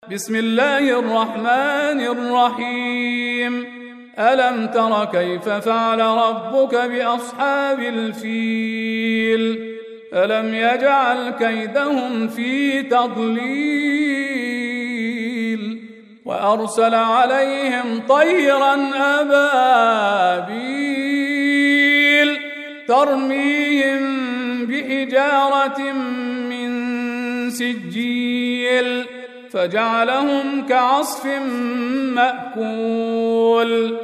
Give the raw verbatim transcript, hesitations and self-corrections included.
بسم الله الرحمن الرحيم ألم تر كيف فعل ربك بأصحاب الفيل ألم يجعل كيدهم في تضليل وأرسل عليهم طيرا أبابيل ترميهم بحجارة من سجيل فجعلهم كعصف مأكول